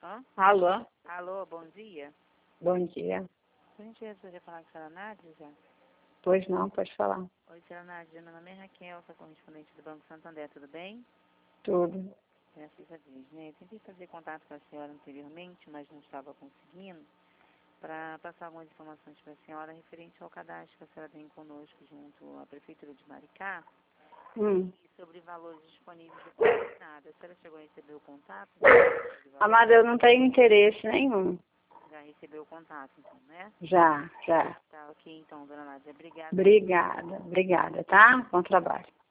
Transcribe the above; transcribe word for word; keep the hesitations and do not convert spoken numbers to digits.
Hã? Alô? Alô, bom dia. Bom dia. Por gentileza, poderia falar com a senhora Nádia? Pois não, pode falar. Oi, senhora Nádia, meu nome é Raquel, sou correspondente do Banco Santander, tudo bem? Tudo. Graças a Deus, né? Eu tentei fazer contato com a senhora anteriormente, mas não estava conseguindo, para passar algumas informações para a senhora referente ao cadastro que a senhora tem conosco junto à Prefeitura de Maricá, Hum. e sobre valores disponíveis de consignado. A senhora chegou a receber o contato? Amada, eu não tenho interesse nenhum. Já recebeu o contato, então, né? Já, já. Tá, ok, então, dona Nádia, obrigada. Obrigada, obrigada, tá? Bom trabalho.